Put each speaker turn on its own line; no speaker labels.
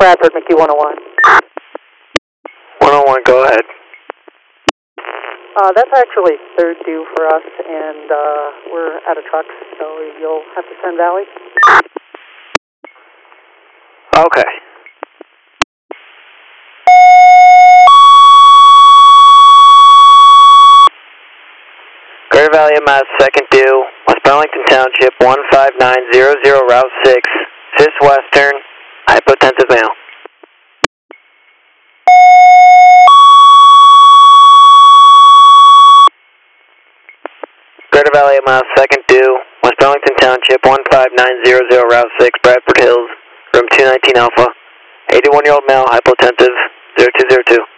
Bradford, McKee 101.
101, go ahead.
That's actually third due for us, and we're out of trucks, so you'll have to send Valley.
Okay. Greater Valley of Mass, second due, West Burlington Township, 15900, Route 6, Fifth Western, hypotensive male. Greater Valley of Mass, second due, West Burlington Township, 15900, Route 6, Bradford Hills, room 219 Alpha, 81-year-old male, hypotensive, 0202.